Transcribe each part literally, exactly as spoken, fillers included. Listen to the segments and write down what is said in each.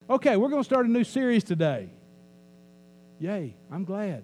Okay, we're going to start a new series today. Yay, I'm glad.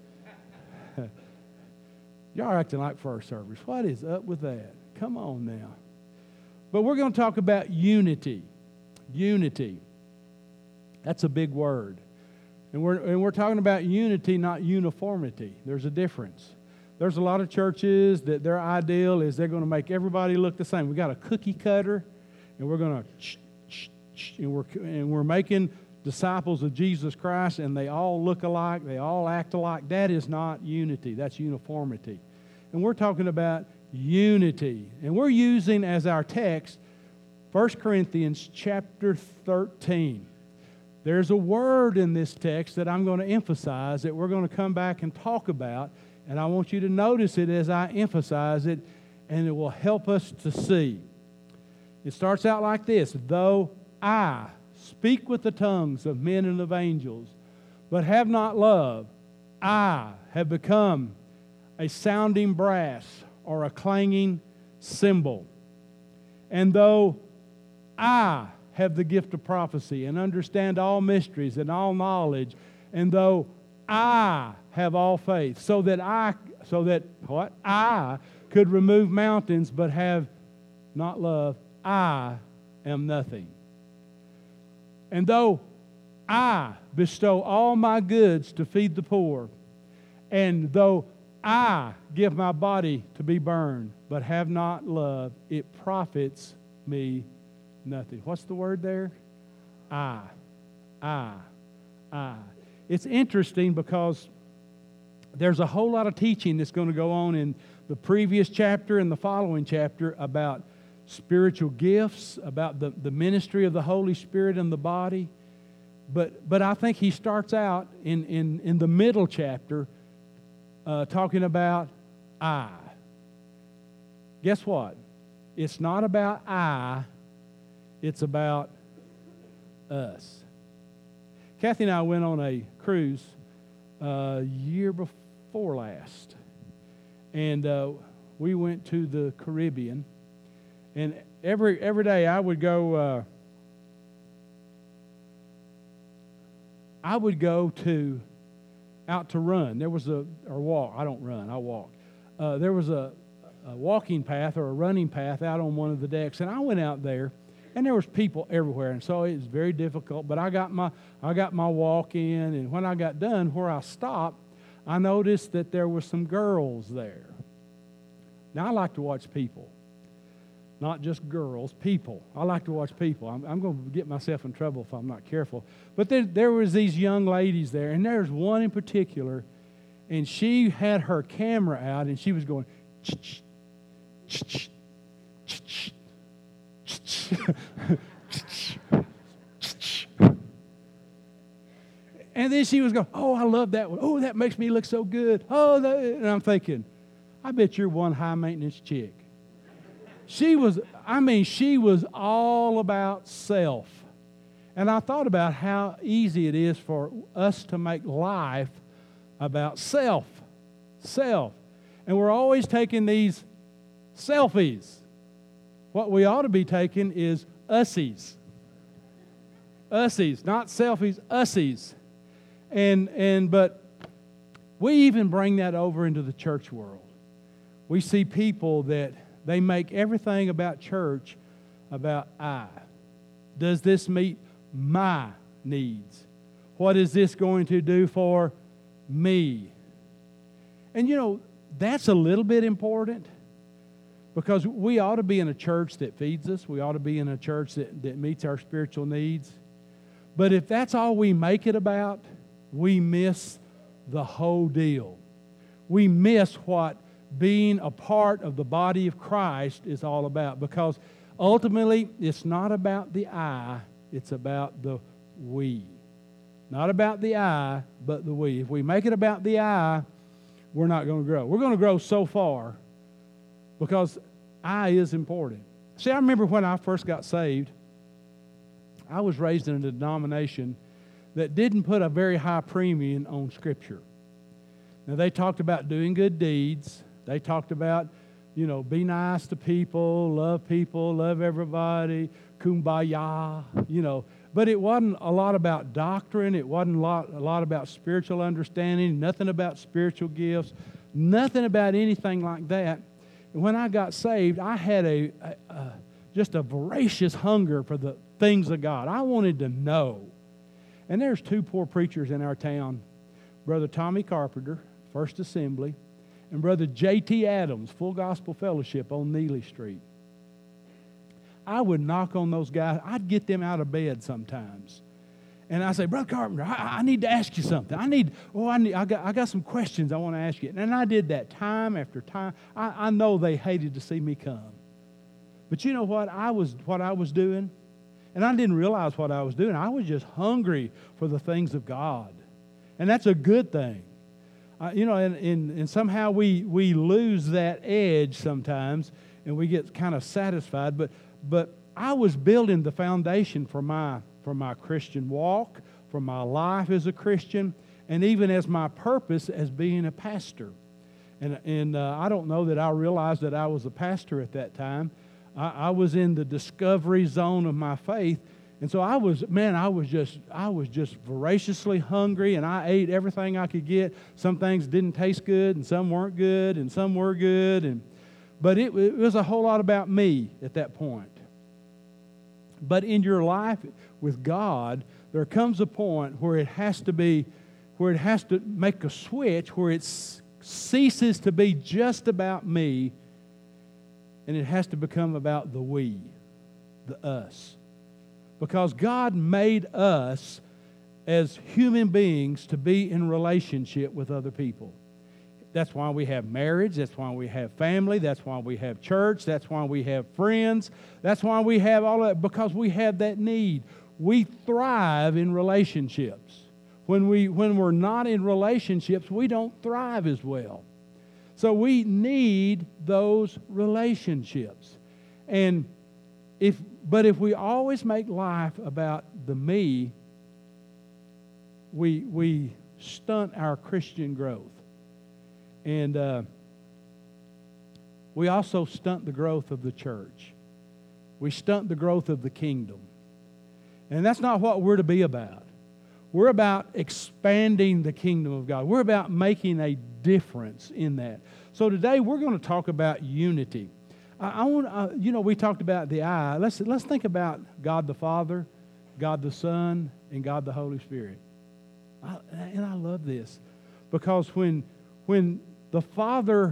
Y'all are acting like first service. What is up with that? Come on now. But we're going to talk about unity. Unity. That's a big word. And we're, and we're talking about unity, not uniformity. There's a difference. There's a lot of churches that their ideal is they're going to make everybody look the same. We got a cookie cutter, and we're going to, and we're and we're making disciples of Jesus Christ, and they all look alike, they all act alike. That is not unity. That's uniformity. And we're talking about unity, and we're using as our text First Corinthians chapter thirteen. There's a word in this text that I'm going to emphasize that we're going to come back and talk about. And I want you to notice it as I emphasize it, and it will help us to see. It starts out like this: though I speak with the tongues of men and of angels, but have not love, I have become a sounding brass or a clanging cymbal. And though I have the gift of prophecy and understand all mysteries and all knowledge, and though I have all faith, so that I, so that what? I could remove mountains, but have not love, I am nothing. And though I bestow all my goods to feed the poor, and though I give my body to be burned, but have not love, it profits me nothing. What's the word there? I. I. I. It's interesting because there's a whole lot of teaching that's going to go on in the previous chapter and the following chapter about spiritual gifts, about the, the ministry of the Holy Spirit in the body. But but I think he starts out in, in, in the middle chapter uh, talking about I. Guess what? It's not about I, it's about us. Kathy and I went on a cruise uh, year before last, and uh, we went to the Caribbean. And every every day I would go. Uh, I would go to out to run. There was a or walk. I don't run. I walk. Uh, there was a, a walking path or a running path out on one of the decks, and I went out there. And there was people everywhere, and so it was very difficult. But I got my I got my walk in, and when I got done, where I stopped, I noticed that there were some girls there. Now, I like to watch people, not just girls, people. I like to watch people. I'm, I'm going to get myself in trouble if I'm not careful. But there, there was these young ladies there, and there's one in particular, and she had her camera out, and she was going, ch-ch, ch-ch, ch-ch. And then she was going, oh, I love that one. Oh, that makes me look so good. Oh, that. And I'm thinking, I bet you're one high-maintenance chick. She was, I mean, she was all about self. And I thought about how easy it is for us to make life about self. Self. And we're always taking these selfies. What we ought to be taking is ussies. Ussies, not selfies, ussies. And and but we even bring that over into the church world. We see people that they make everything about church about I. Does this meet my needs? What is this going to do for me? And you know, that's a little bit important. Because we ought to be in a church that feeds us. We ought to be in a church that, that meets our spiritual needs. But if that's all we make it about, we miss the whole deal. We miss what being a part of the body of Christ is all about. Because ultimately, it's not about the I, it's about the we. Not about the I, but the we. If we make it about the I, we're not going to grow. We're going to grow so far because I is important. See, I remember when I first got saved, I was raised in a denomination that didn't put a very high premium on Scripture. Now, they talked about doing good deeds. They talked about, you know, be nice to people, love people, love everybody, kumbaya, you know, But it wasn't a lot about doctrine. It wasn't a lot, a lot about spiritual understanding, nothing about spiritual gifts, nothing about anything like that. And when I got saved, I had a, a, a just a voracious hunger for the things of God. I wanted to know. And there's two poor preachers in our town, Brother Tommy Carpenter, First Assembly, and Brother J T Adams, Full Gospel Fellowship on Neely Street. I would knock on those guys. I'd get them out of bed sometimes. And I say, Brother Carpenter, I, I need to ask you something. I need, oh, I need, I got, I got some questions I want to ask you. And I did that time after time. I, I know they hated to see me come. But you know what? I was, what I was doing, and I didn't realize what I was doing. I was just hungry for the things of God. And that's a good thing. Uh, you know, and, and, and somehow we, we lose that edge sometimes, and we get kind of satisfied. But But I was building the foundation for my for my Christian walk, for my life as a Christian, and even as my purpose as being a pastor. And and uh, I don't know that I realized that I was a pastor at that time. I, I was in the discovery zone of my faith, and so I was man, I was just I was just voraciously hungry, and I ate everything I could get. Some things didn't taste good, and some weren't good, and some were good, and but it, it was a whole lot about me at that point. But in your life with God, there comes a point where it has to be, where it has to make a switch, where it ceases to be just about me, and it has to become about the we, the us. Because God made us as human beings to be in relationship with other people. That's why we have marriage. That's why we have family. That's why we have church. That's why we have friends. That's why we have all that, because we have that need. We thrive in relationships. When, we, when we're not in relationships, we don't thrive as well. So we need those relationships. And if, but if we always make life about the me, we, we stunt our Christian growth. And uh, we also stunt the growth of the church. We stunt the growth of the kingdom. And that's not what we're to be about. We're about expanding the kingdom of God. We're about making a difference in that. So today we're going to talk about unity. I, I want, uh, you know, we talked about the I. Let's let's think about God the Father, God the Son, and God the Holy Spirit. I, and I love this because when when the Father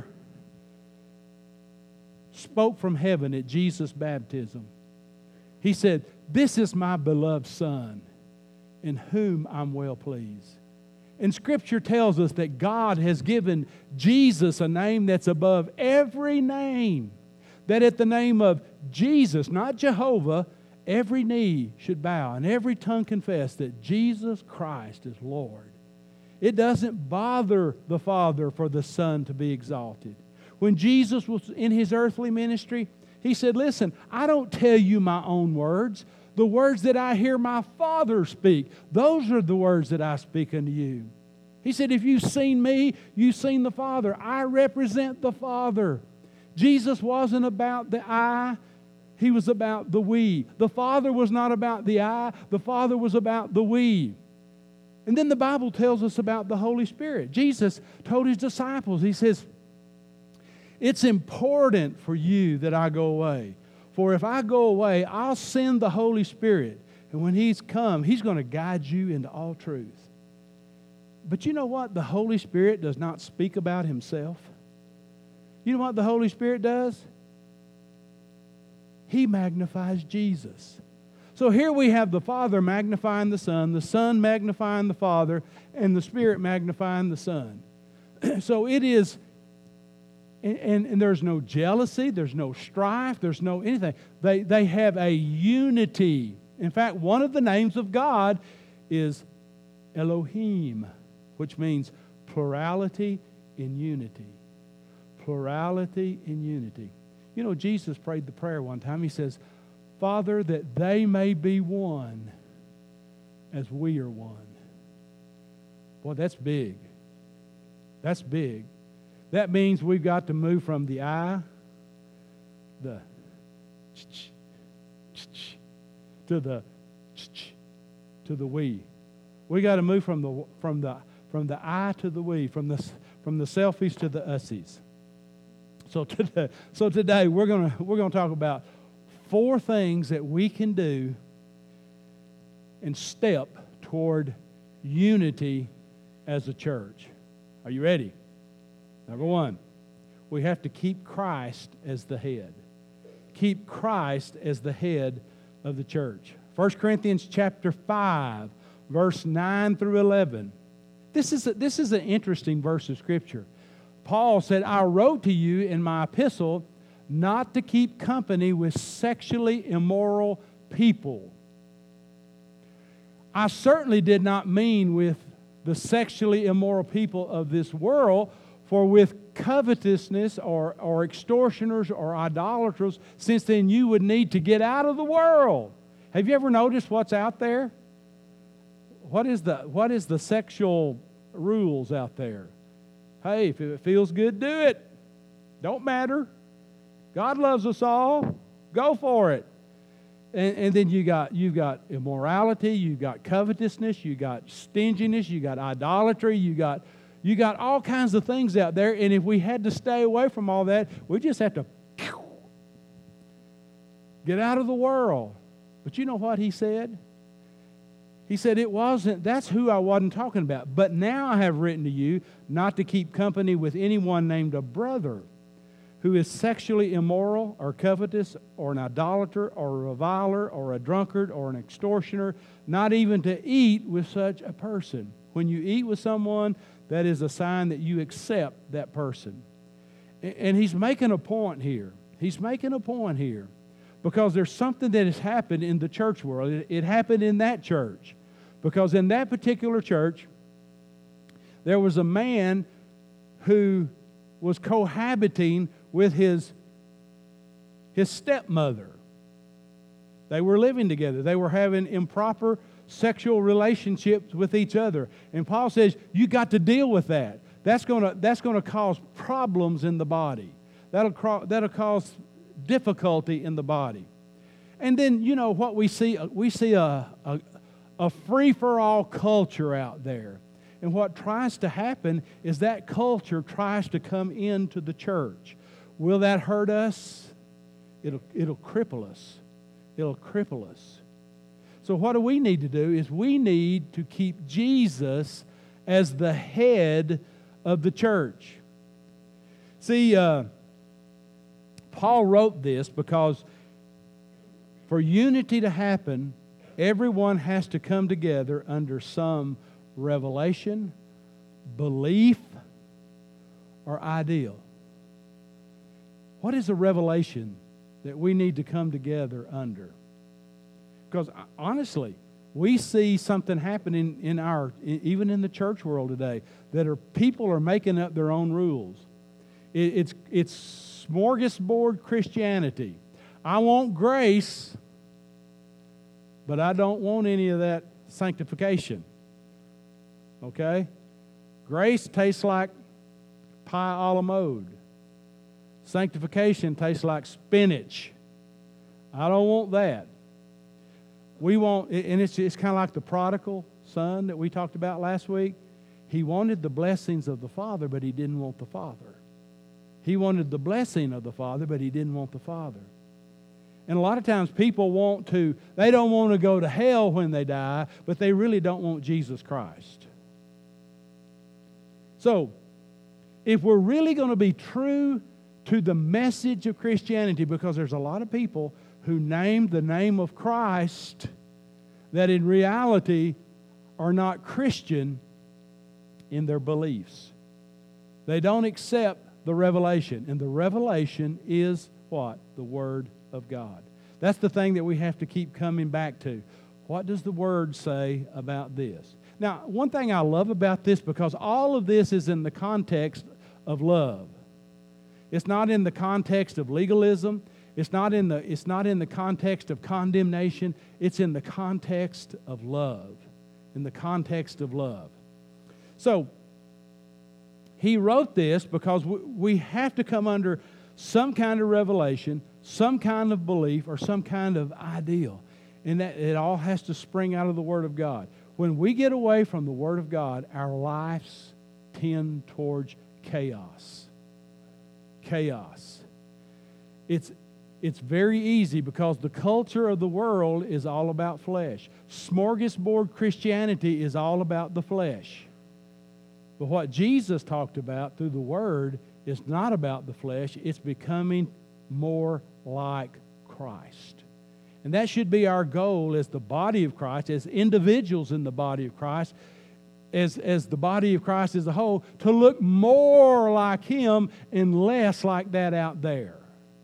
spoke from heaven at Jesus' baptism, He said, "This is my beloved Son, in whom I'm well pleased." And Scripture tells us that God has given Jesus a name that's above every name. That at the name of Jesus, not Jehovah, every knee should bow and every tongue confess that Jesus Christ is Lord. It doesn't bother the Father for the Son to be exalted. When Jesus was in His earthly ministry, He said, "Listen, I don't tell you my own words. The words that I hear my Father speak, those are the words that I speak unto you." He said, "If you've seen me, you've seen the Father. I represent the Father." Jesus wasn't about the I. He was about the we. The Father was not about the I. The Father was about the we. And then the Bible tells us about the Holy Spirit. Jesus told His disciples, He says, "It's important for you that I go away. For if I go away, I'll send the Holy Spirit. And when He's come, He's going to guide you into all truth." But you know what? The Holy Spirit does not speak about Himself. You know what the Holy Spirit does? He magnifies Jesus. So here we have the Father magnifying the Son, the Son magnifying the Father, and the Spirit magnifying the Son. So it is, and, and, and there's no jealousy, there's no strife, there's no anything. They, they have a unity. In fact, one of the names of God is Elohim, which means plurality in unity. Plurality in unity. You know, Jesus prayed the prayer one time. He says, "Father, that they may be one as we are one." Boy, that's big. That's big. That means we've got to move from the I, the to the to the we. We got to move from the from the from the I to the we, from the from the selfies to the ussies. So today, so today we're gonna we're gonna talk about four things that we can do and step toward unity as a church. Are you ready? Number one, we have to keep Christ as the head. Keep Christ as the head of the church. First Corinthians chapter five, verse nine through eleven. This is a, this is an interesting verse of Scripture. Paul said, I wrote to you in my epistle not to keep company with sexually immoral people. I certainly did not mean with the sexually immoral people of this world, for with covetousness or, or extortioners or idolaters, since then you would need to get out of the world. Have you ever noticed what's out there? What is the, what is the sexual rules out there? Hey, if it feels good, do it. Don't matter. God loves us all. Go for it. And, and then you got you got immorality, you got covetousness, you got stinginess, you got idolatry, you got you got all kinds of things out there. And if we had to stay away from all that, we just have to get out of the world. But you know what he said? He said, it wasn't, that's who I wasn't talking about. But now I have written to you not to keep company with anyone named a brother who is sexually immoral or covetous or an idolater or a reviler or a drunkard or an extortioner, not even to eat with such a person. When you eat with someone, that is a sign that you accept that person. And he's making a point here. He's making a point here because there's something that has happened in the church world. It happened in that church. Because in that particular church, there was a man who was cohabiting with his, his stepmother. They were living together. They were having improper sexual relationships with each other. And Paul says, you got to deal with that. That's going to that's going to cause problems in the body. That'll, that'll cause difficulty in the body. And then, you know, what we see, we see a, a A free-for-all culture out there. And what tries to happen is that culture tries to come into the church. Will that hurt us? It'll, it'll cripple us. It'll cripple us. So what do we need to do is we need to keep Jesus as the head of the church. See, uh, Paul wrote this because for unity to happen, everyone has to come together under some revelation, belief, or ideal. What is a revelation that we need to come together under? Because honestly, we see something happening in our, even in the church world today, that are people are making up their own rules. It, it's it's smorgasbord Christianity. I want grace, but I don't want any of that sanctification. Okay? Grace tastes like pie a la mode. Sanctification tastes like spinach. I don't want that. We want, and it's, it's kind of like the prodigal son that we talked about last week. He wanted the blessings of the Father, but he didn't want the Father. He wanted the blessing of the Father, but he didn't want the Father. And a lot of times people want to, they don't want to go to hell when they die, but they really don't want Jesus Christ. So, if we're really going to be true to the message of Christianity, because there's a lot of people who name the name of Christ that in reality are not Christian in their beliefs. They don't accept the revelation. And the revelation is what? The Word of God. That's the thing that we have to keep coming back to. What does the Word say about this? Now, one thing I love about this, because all of this is in the context of love. It's not in the context of legalism. It's not in the, it's not in the context of condemnation. It's in the context of love. In the context of love. So, he wrote this because we have to come under some kind of revelation, some kind of belief, or some kind of ideal. And that it all has to spring out of the Word of God. When we get away from the Word of God, our lives tend towards chaos. Chaos. It's, it's very easy because the culture of the world is all about flesh. Smorgasbord Christianity is all about the flesh. But what Jesus talked about through the Word is not about the flesh. It's becoming more like Christ. And that should be our goal as the body of Christ, as individuals in the body of Christ, as, as the body of Christ as a whole, to look more like Him and less like that out there.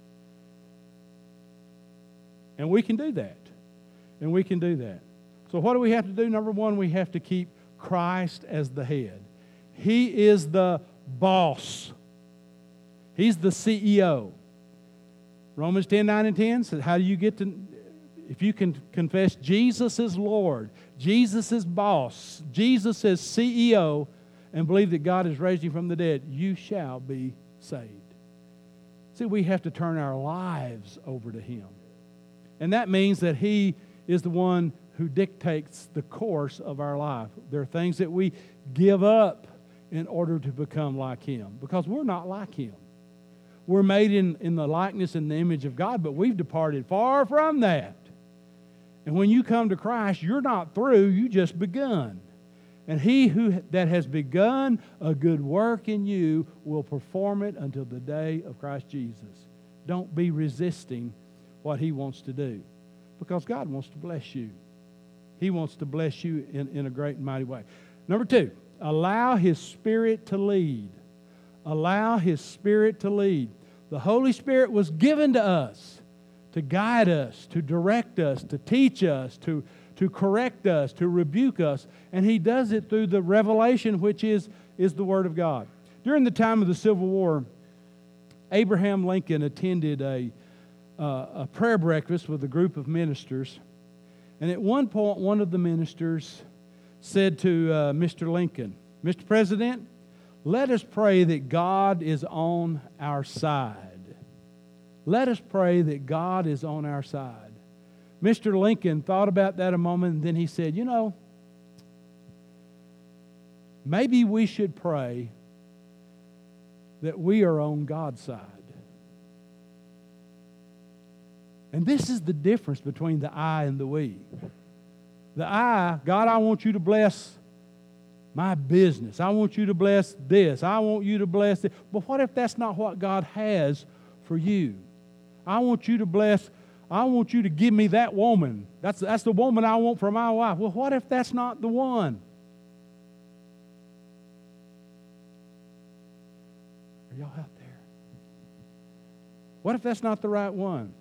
And we can do that. And we can do that. So what do we have to do? Number one, we have to keep Christ as the head. He is the boss. He's the C E O. Romans ten, nine, and ten says, how do you get to... If you can confess Jesus is Lord, Jesus is boss, Jesus is C E O, and believe that God has raised Him from the dead, you shall be saved. See, we have to turn our lives over to Him. And that means that He is the one who dictates the course of our life. There are things that we give up in order to become like Him, because we're not like Him. We're made in, in the likeness and the image of God, but we've departed far from that. And when you come to Christ, you're not through, you just begun. And He who that has begun a good work in you will perform it until the day of Christ Jesus. Don't be resisting what He wants to do, because God wants to bless you. He wants to bless you in, in a great and mighty way. Number two, allow His Spirit to lead. Allow His Spirit to lead. The Holy Spirit was given to us to guide us, to direct us, to teach us, to, to correct us, to rebuke us. And He does it through the revelation, which is, is the Word of God. During the time of the Civil War, Abraham Lincoln attended a, uh, a prayer breakfast with a group of ministers. And at one point, one of the ministers said to uh, Mister Lincoln, Mister President, let us pray that God is on our side. Let us pray that God is on our side. Mister Lincoln thought about that a moment, and then he said, you know, maybe we should pray that we are on God's side. And this is the difference between the I and the we. The I, God, I want you to bless my business. I want you to bless this. I want you to bless it. But what if that's not what God has for you? I want you to bless, I want you to give me that woman. That's, that's the woman I want for my wife. Well, what if that's not the one? Are y'all out there? What if that's not the right one?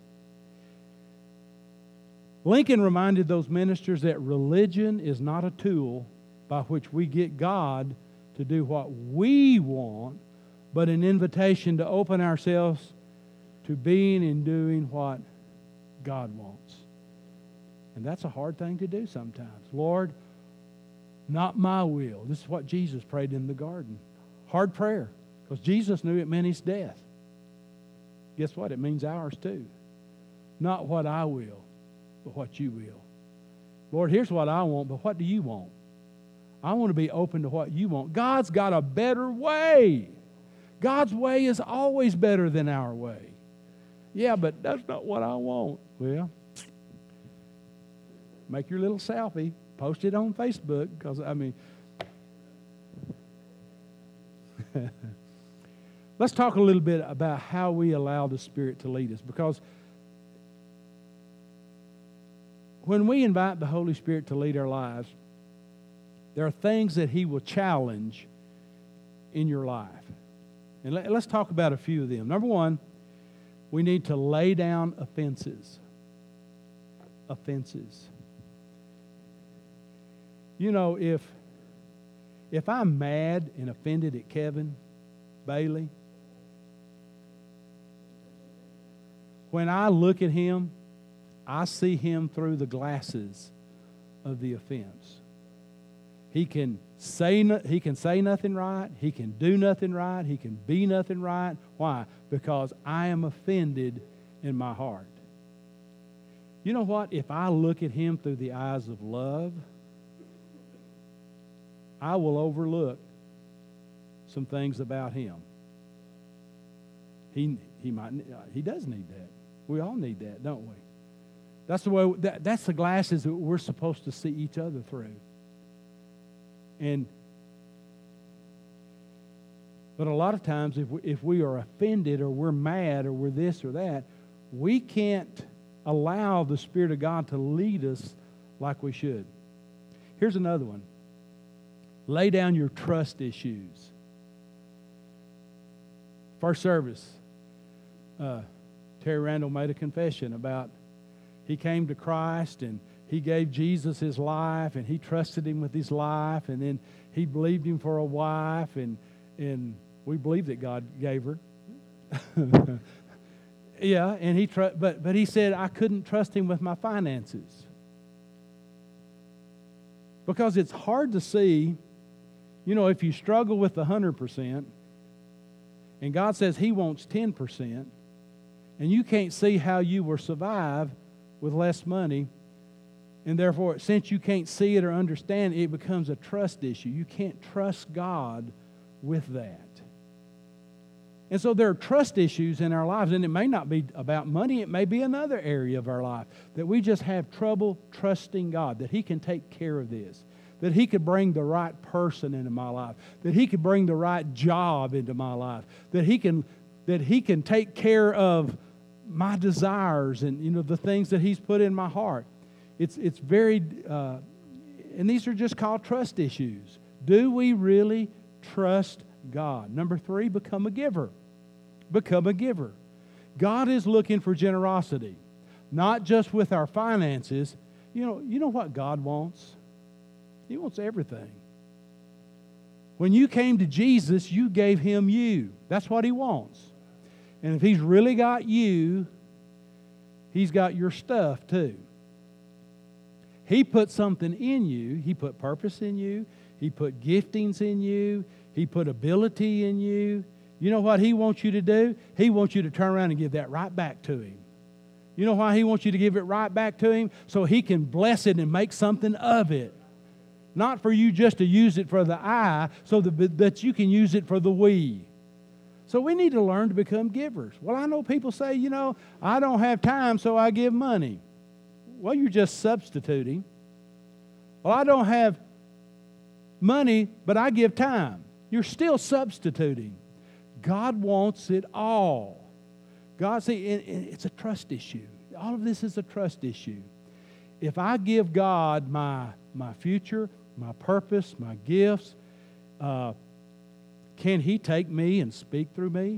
Lincoln reminded those ministers that religion is not a tool by which we get God to do what we want, but an invitation to open ourselves to being and doing what God wants. And that's a hard thing to do sometimes. Lord, not my will. This is what Jesus prayed in the garden. Hard prayer, because Jesus knew it meant His death. Guess what? It means ours too. Not what I will, but what you will. Lord, here's what I want, but what do you want? I want to be open to what you want. God's got a better way. God's way is always better than our way. Yeah, but that's not what I want. Well, make your little selfie, post it on Facebook, because, I mean, let's talk a little bit about how we allow the Spirit to lead us, because when we invite the Holy Spirit to lead our lives, there are things that He will challenge in your life. And let, let's talk about a few of them. Number one, we need to lay down offenses. Offenses. You know, if, if I'm mad and offended at Kevin Bailey, when I look at him, I see him through the glasses of the offense. He can say no, he can say nothing right. He can do nothing right. He can be nothing right. Why? Because I am offended in my heart. You know what? If I look at him through the eyes of love, I will overlook some things about him. He he might he does need that. We all need that, don't we? That's the way. That, that's the glasses that we're supposed to see each other through. And but a lot of times, if we, if we are offended or we're mad or we're this or that, we can't allow the Spirit of God to lead us like we should. Here's another one. Lay down your trust issues. First service, uh, Terry Randall made a confession about he came to Christ and he gave Jesus his life and he trusted him with his life, and then he believed him for a wife, and and we believe that God gave her. Yeah, and he tr- but but he said I couldn't trust him with my finances. Because it's hard to see, you know, if you struggle with the one hundred percent and God says he wants ten percent, and you can't see how you will survive with less money, and therefore, since you can't see it or understand it, it becomes a trust issue. You can't trust God with that. And so there are trust issues in our lives, and it may not be about money. It may be another area of our life that we just have trouble trusting God, that he can take care of this, that he could bring the right person into my life, that he could bring the right job into my life, that he can that he can take care of my desires and, you know, the things that he's put in my heart. It's it's very, uh, and these are just called trust issues. Do we really trust God? Number three, become a giver. Become a giver. God is looking for generosity, not just with our finances. You know, you know what God wants? He wants everything. When you came to Jesus, you gave him you. That's what he wants. And if he's really got you, he's got your stuff too. He put something in you. He put purpose in you. He put giftings in you. He put ability in you. You know what he wants you to do? He wants you to turn around and give that right back to him. You know why he wants you to give it right back to him? So he can bless it and make something of it. Not for you just to use it for the I, so that, that you can use it for the we. So we need to learn to become givers. Well, I know people say, you know, I don't have time, so I give money. Well, you're just substituting. Well, I don't have money, but I give time. You're still substituting. God wants it all. God, see, it, it's a trust issue. All of this is a trust issue. If I give God my, my future, my purpose, my gifts, uh, can he take me and speak through me?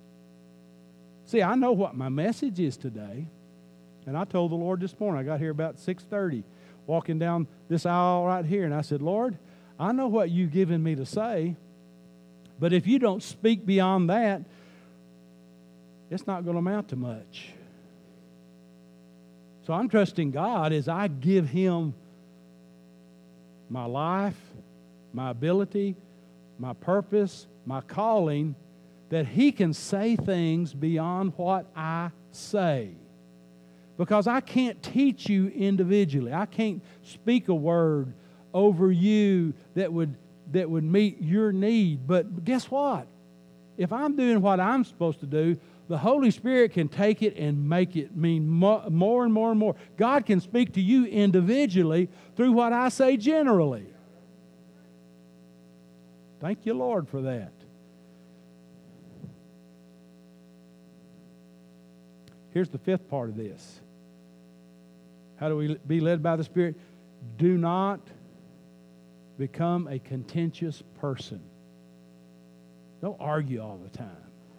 See, I know what my message is today. And I told the Lord this morning, I got here about six thirty, walking down this aisle right here, and I said, Lord, I know what you've given me to say, but if you don't speak beyond that, it's not going to amount to much. So I'm trusting God as I give him my life, my ability, my purpose, my calling, that he can say things beyond what I say. Because I can't teach you individually. I can't speak a word over you that would that would meet your need. But guess what? If I'm doing what I'm supposed to do, the Holy Spirit can take it and make it mean more, more and more and more. God can speak to you individually through what I say generally. Thank you, Lord, for that. Here's the fifth part of this. How do we be led by the Spirit? Do not become a contentious person. Don't argue all the time.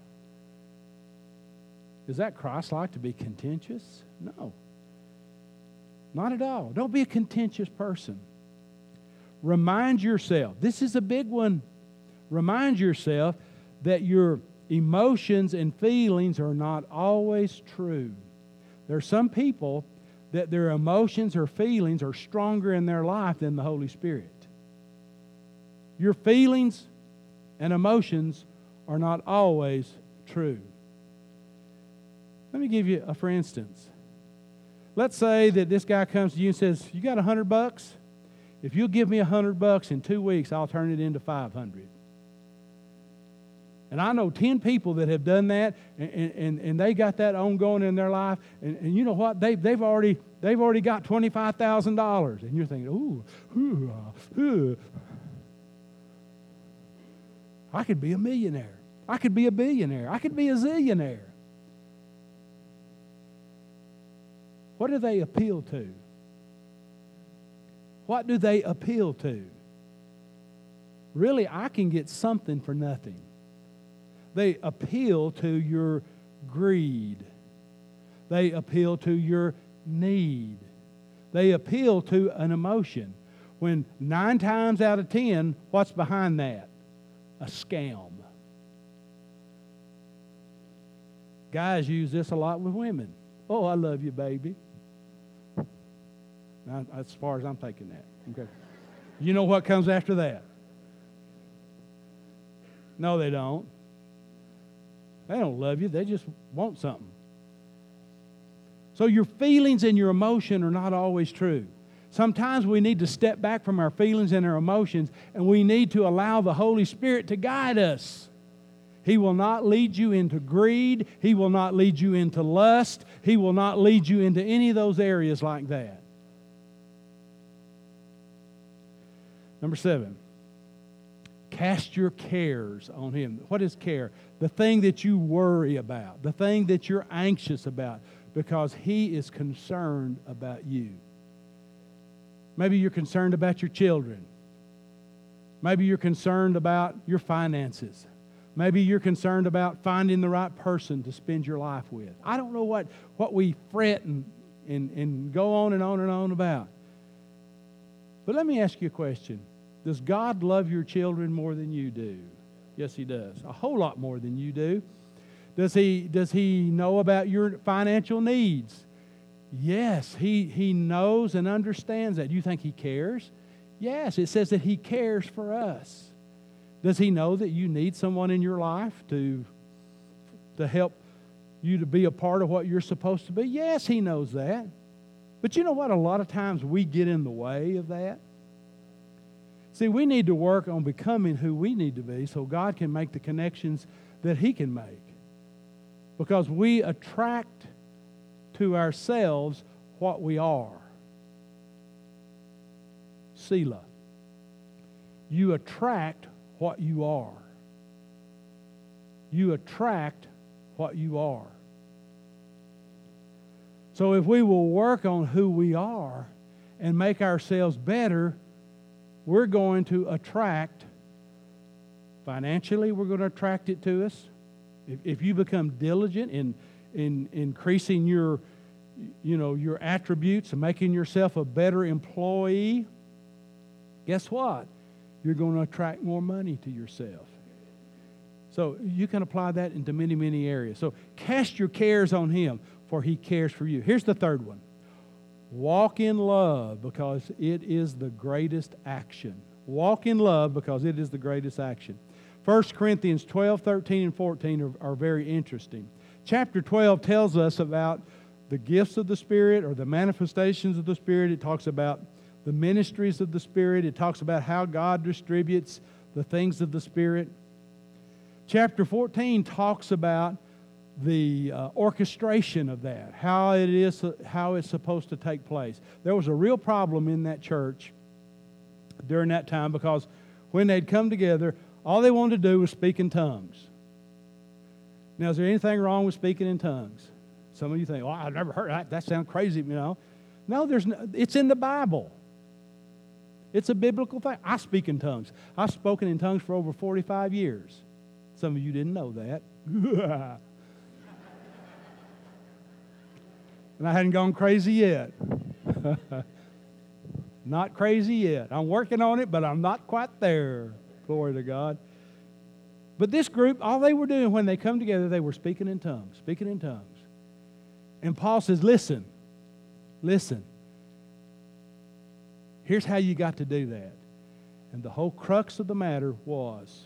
Is that Christ-like to be contentious? No. Not at all. Don't be a contentious person. Remind yourself, this is a big one. Remind yourself that your emotions and feelings are not always true. There are some people that their emotions or feelings are stronger in their life than the Holy Spirit. Your feelings and emotions are not always true. Let me give you a for instance. let's say that this guy comes to you and says, you got a hundred bucks? If you'll give me a hundred bucks in two weeks, I'll turn it into five hundred. And I know ten people that have done that, and, and, and they got that ongoing in their life. And, and you know what? They, they've already they've already got twenty-five thousand dollars. And you're thinking, ooh, ooh, ooh. I could be a millionaire. I could be a billionaire. I could be a zillionaire. What do they appeal to? What do they appeal to? Really, I can get something for nothing. They appeal to your greed. They appeal to your need. They appeal to an emotion. When nine times out of ten, what's behind that? A scam. Guys use this a lot with women. Oh, I love you, baby. Now, as far as I'm taking that. Okay. You know what comes after that? No, they don't. They don't love you. They just want something. So your feelings and your emotion are not always true. Sometimes we need to step back from our feelings and our emotions, and we need to allow the Holy Spirit to guide us. He will not lead you into greed. He will not lead you into lust. He will not lead you into any of those areas like that. Number seven, cast your cares on Him. What is care? The thing that you worry about, the thing that you're anxious about, because He is concerned about you. Maybe you're concerned about your children. Maybe you're concerned about your finances. Maybe you're concerned about finding the right person to spend your life with. I don't know what, what we fret and, and, and go on and on and on about. But let me ask you a question. Does God love your children more than you do? Yes, He does. A whole lot more than you do. Does He, does he know about your financial needs? Yes, he, he knows and understands that. Do you think He cares? Yes, it says that He cares for us. Does He know that you need someone in your life to, to help you to be a part of what you're supposed to be? Yes, He knows that. But you know what? A lot of times we get in the way of that. See, we need to work on becoming who we need to be so God can make the connections that He can make. Because we attract to ourselves what we are. Selah. You attract what you are. You attract what you are. So if we will work on who we are and make ourselves better, we're going to attract, financially, we're going to attract it to us. If, if you become diligent in, in increasing your, you know, your attributes and making yourself a better employee, guess what? You're going to attract more money to yourself. So you can apply that into many, many areas. So cast your cares on Him, for He cares for you. Here's the third one. Walk in love, because it is the greatest action. Walk in love because it is the greatest action. First Corinthians twelve, thirteen, and fourteen are, are very interesting. Chapter twelve tells us about the gifts of the Spirit or the manifestations of the Spirit. It talks about the ministries of the Spirit. It talks about how God distributes the things of the Spirit. Chapter fourteen talks about the uh, orchestration of that, how it is, how it's supposed to take place. There was a real problem in that church during that time because when they'd come together, all they wanted to do was speak in tongues. Now, is there anything wrong with speaking in tongues? Some of you think, "Oh, I've never heard that. That sounds crazy," you know. No, there's no, it's in the Bible. It's a biblical thing. I speak in tongues. I've spoken in tongues for over forty-five years. Some of you didn't know that. And I hadn't gone crazy yet. Not crazy yet. I'm working on it, but I'm not quite there. Glory to God. But this group, all they were doing when they come together, they were speaking in tongues, speaking in tongues. And Paul says, listen, listen. Here's how you got to do that. And the whole crux of the matter was,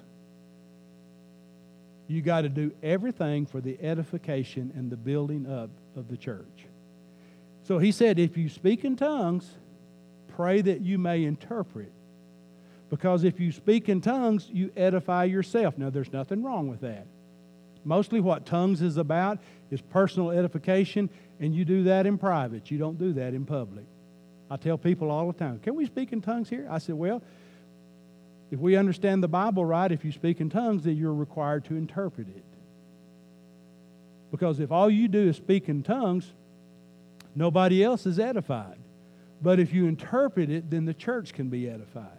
you got to do everything for the edification and the building up of the church. So he said, if you speak in tongues, pray that you may interpret. Because if you speak in tongues, you edify yourself. Now, there's nothing wrong with that. Mostly what tongues is about is personal edification, and you do that in private. You don't do that in public. I tell people all the time, can we speak in tongues here? I said, well, if we understand the Bible right, if you speak in tongues, then you're required to interpret it. Because if all you do is speak in tongues, nobody else is edified. But if you interpret it, then the church can be edified.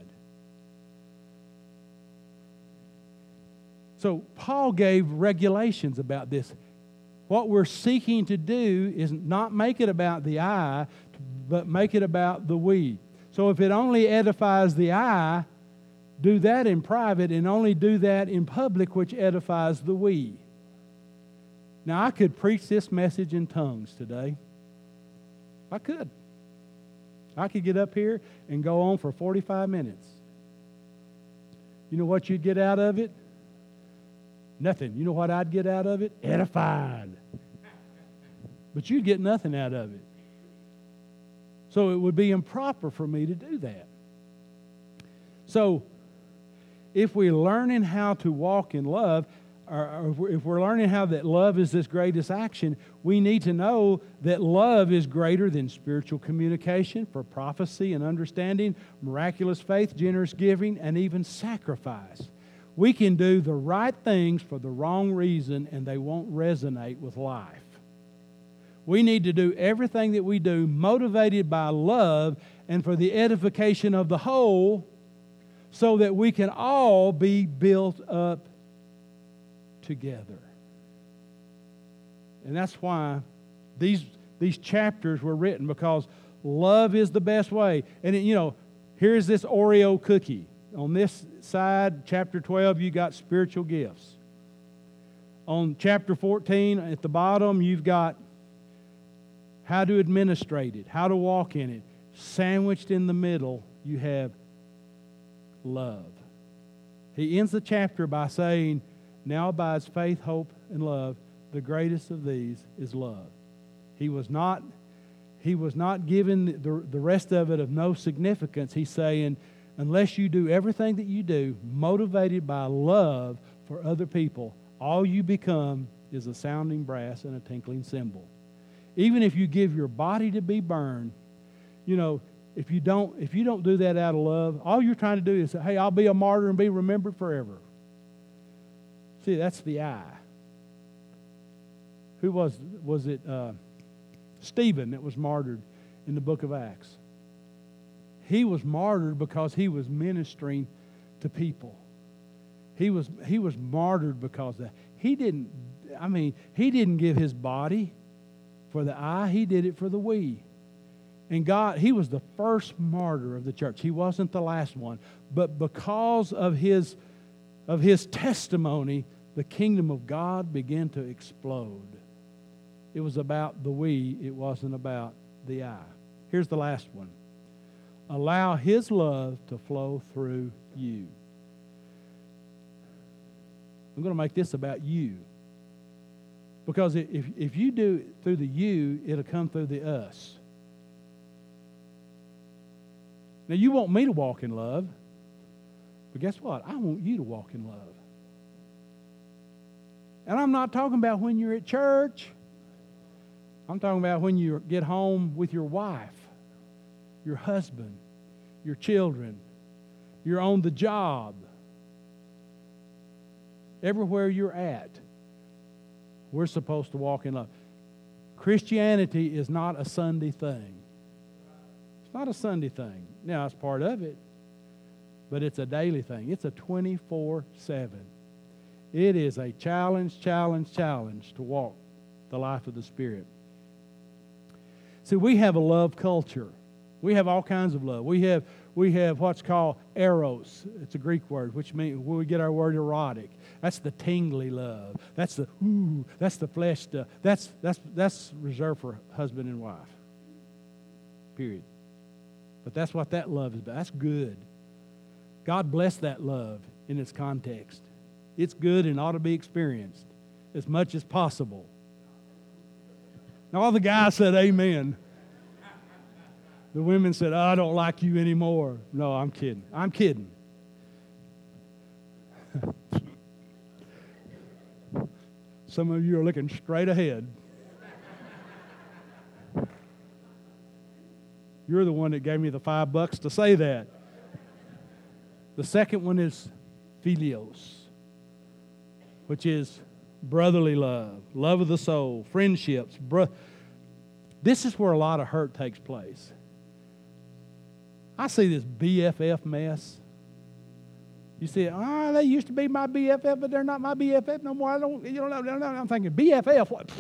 So Paul gave regulations about this. What we're seeking to do is not make it about the I, but make it about the we. So if it only edifies the I, do that in private, and only do that in public, which edifies the we. Now, I could preach this message in tongues today. I could. I could get up here and go on for forty-five minutes. You know what you'd get out of it? Nothing. You know what I'd get out of it? Edified. But you'd get nothing out of it. So it would be improper for me to do that. So if we're learning how to walk in love, or if we're learning how that love is this greatest action, we need to know that love is greater than spiritual communication, for prophecy and understanding, miraculous faith, generous giving, and even sacrifice. We can do the right things for the wrong reason, and they won't resonate with life. We need to do everything that we do motivated by love and for the edification of the whole, so that we can all be built up together. And that's why these, these chapters were written, because love is the best way. And, it, you know, here's this Oreo cookie. On this side, chapter twelve, you got spiritual gifts. On chapter fourteen, at the bottom, you've got how to administrate it, how to walk in it. Sandwiched in the middle, you have love. He ends the chapter by saying, now abides faith, hope, and love. The greatest of these is love. He was not, he was not given the, the rest of it of no significance. He's saying, unless you do everything that you do motivated by love for other people, all you become is a sounding brass and a tinkling cymbal. Even if you give your body to be burned, you know, if you don't, if you don't do that out of love, all you're trying to do is say, hey, I'll be a martyr and be remembered forever. See, that's the I. Who was, was it? Uh, Stephen that was martyred in the book of Acts. He was martyred because he was ministering to people. He was, he was martyred because of that. He didn't, I mean, he didn't give his body for the I. He did it for the we. And God, he was the first martyr of the church. He wasn't the last one. But because of his, of his testimony, the kingdom of God began to explode. It was about the we. It wasn't about the I. Here's the last one. Allow his love to flow through you. I'm going to make this about you. Because if, if you do it through the you, it'll come through the us. Now, you want me to walk in love, but guess what? I want you to walk in love. And I'm not talking about when you're at church. I'm talking about when you get home with your wife, your husband, your children. You're on the job. Everywhere you're at, we're supposed to walk in love. Christianity is not a Sunday thing. It's not a Sunday thing. Now, it's part of it, but it's a daily thing. It's a twenty-four seven. It is a challenge, challenge, challenge to walk the life of the Spirit. See, we have a love culture. We have all kinds of love. We have we have what's called eros. It's a Greek word, which means where we get our word erotic. That's the tingly love. That's the ooh. That's the flesh stuff. That's that's that's reserved for husband and wife. Period. But that's what that love is about. That's good. God bless that love in its context. It's good and ought to be experienced as much as possible. Now, all the guys said amen. The women said, oh, I don't like you anymore. No, I'm kidding. I'm kidding. Some of you are looking straight ahead. You're the one that gave me the five bucks to say that. The second one is philios, which is brotherly love, love of the soul, friendships. Bro- this is where a lot of hurt takes place. I see this B F F mess. You see, ah, oh, they used to be my B F F, but they're not my B F F no more. I don't, you don't know. I'm thinking, B F F, what?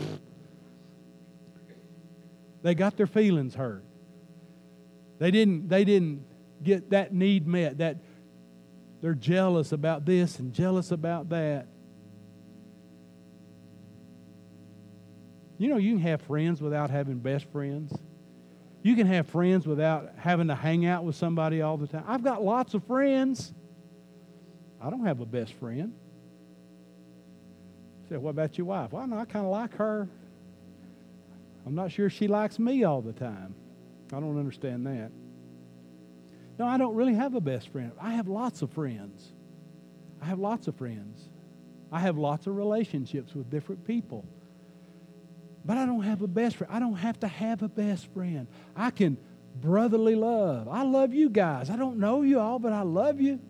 They got their feelings hurt. They didn't, they didn't get that need met. That they're jealous about this and jealous about that. You know, you can have friends without having best friends. You can have friends without having to hang out with somebody all the time. I've got lots of friends. I don't have a best friend. I said, what about your wife? Well, no, I kind of like her. I'm not sure she likes me all the time. I don't understand that. No, I don't really have a best friend. I have lots of friends. I have lots of friends. I have lots of relationships with different people. But I don't have a best friend. I don't have to have a best friend. I can brotherly love. I love you guys. I don't know you all, but I love you.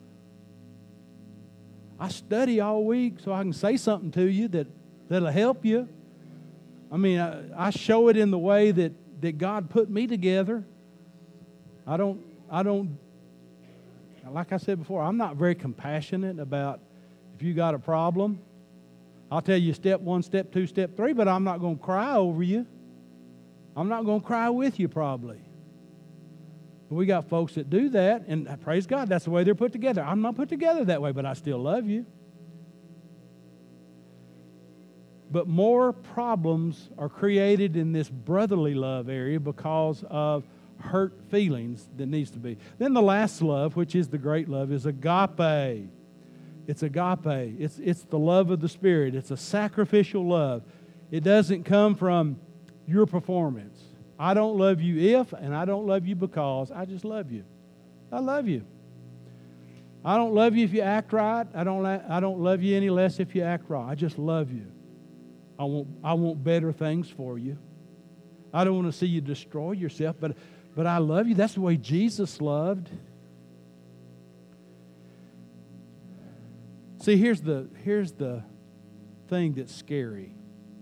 I study all week so I can say something to you that, that'll help you. I mean, I, I show it in the way that, that God put me together. I don't, I don't, like I said before, I'm not very compassionate about if you got a problem. I'll tell you step one, step two, step three, but I'm not going to cry over you. I'm not going to cry with you probably. We got folks that do that, and praise God, that's the way they're put together. I'm not put together that way, but I still love you. But more problems are created in this brotherly love area because of hurt feelings that needs to be. Then the last love, which is the great love, is agape. It's agape. It's, it's the love of the Spirit. It's a sacrificial love. It doesn't come from your performance. I don't love you if, and I don't love you because. I just love you. I love you. I don't love you if you act right. I don't, I don't love you any less if you act right. I just love you. I want, I want better things for you. I don't want to see you destroy yourself, but, but I love you. That's the way Jesus loved. See, here's the, here's the thing that's scary.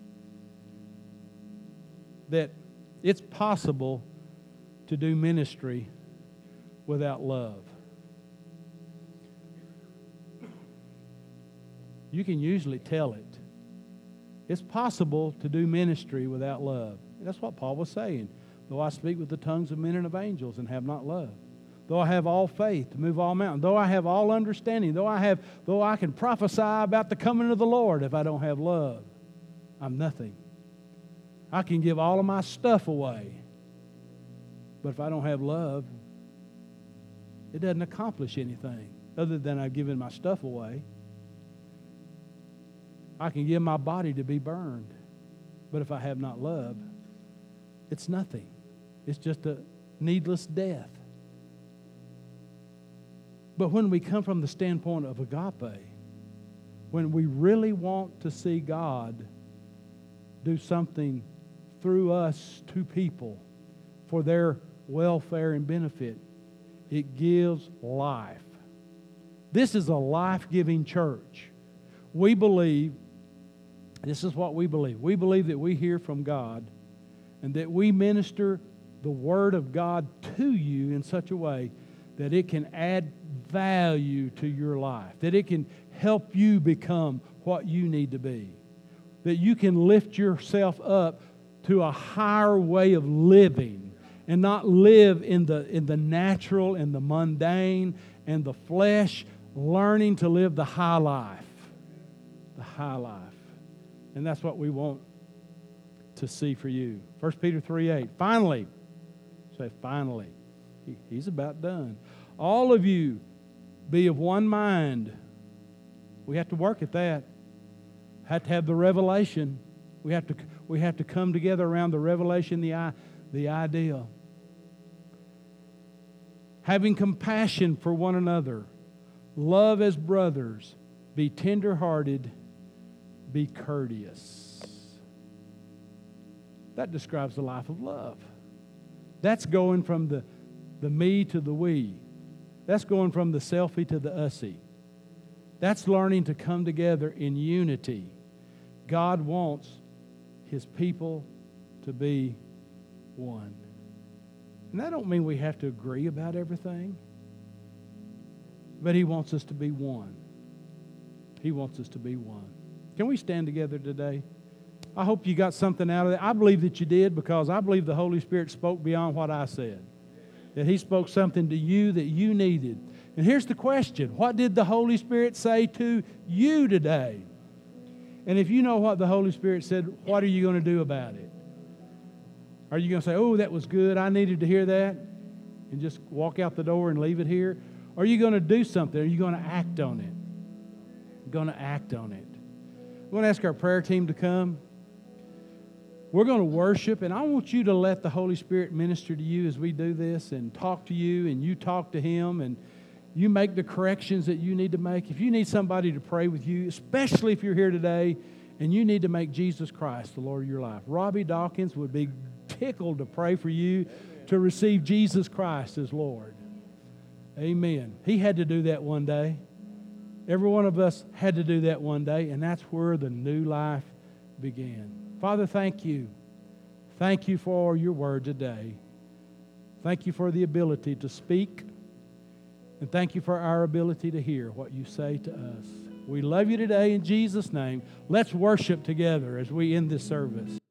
That it's possible to do ministry without love. You can usually tell it. It's possible to do ministry without love. That's what Paul was saying. Though I speak with the tongues of men and of angels and have not love. Though I have all faith to move all mountains. Though I have all understanding. Though I have, though I can prophesy about the coming of the Lord, if I don't have love, I'm nothing. I can give all of my stuff away. But if I don't have love, it doesn't accomplish anything other than I've given my stuff away. I can give my body to be burned. But if I have not love, it's nothing. It's just a needless death. But when we come from the standpoint of agape, when we really want to see God do something through us to people for their welfare and benefit, it gives life. This is a life-giving church. We believe, this is what we believe. We believe that we hear from God and that we minister the Word of God to you in such a way that it can add value to your life, that it can help you become what you need to be, that you can lift yourself up to a higher way of living and not live in the, in the natural and the mundane and the flesh, learning to live the high life, the high life. And that's what we want to see for you. First Peter three eight. Finally, say finally. He, he's about done. All of you be of one mind. We have to work at that. Have to have the revelation. We have to we have to come together around the revelation, the the idea. having compassion for one another, love as brothers, be tender-hearted, be courteous. That describes the life of love. That's going from the, the me to the we. That's going from the selfie to the ussy. That's learning to come together in unity. God wants His people to be one. And that don't mean we have to agree about everything, but He wants us to be one. He wants us to be one. Can we stand together today? I hope you got something out of that. I believe that you did, because I believe the Holy Spirit spoke beyond what I said. That He spoke something to you that you needed. And here's the question. What did the Holy Spirit say to you today? And if you know what the Holy Spirit said, what are you going to do about it? Are you going to say, oh, that was good, I needed to hear that, and just walk out the door and leave it here? Or are you going to do something? Are you going to act on it? You're going to act on it. I'm going to ask our prayer team to come. We're going to worship, and I want you to let the Holy Spirit minister to you as we do this and talk to you, and you talk to Him, and you make the corrections that you need to make. If you need somebody to pray with you, especially if you're here today and you need to make Jesus Christ the Lord of your life, Robbie Dawkins would be tickled to pray for you to receive Jesus Christ as Lord. Amen. He had to do that one day. Every one of us had to do that one day, and that's where the new life began. Father, thank you. Thank you for your word today. Thank you for the ability to speak, and thank you for our ability to hear what you say to us. We love you today in Jesus' name. Let's worship together as we end this service.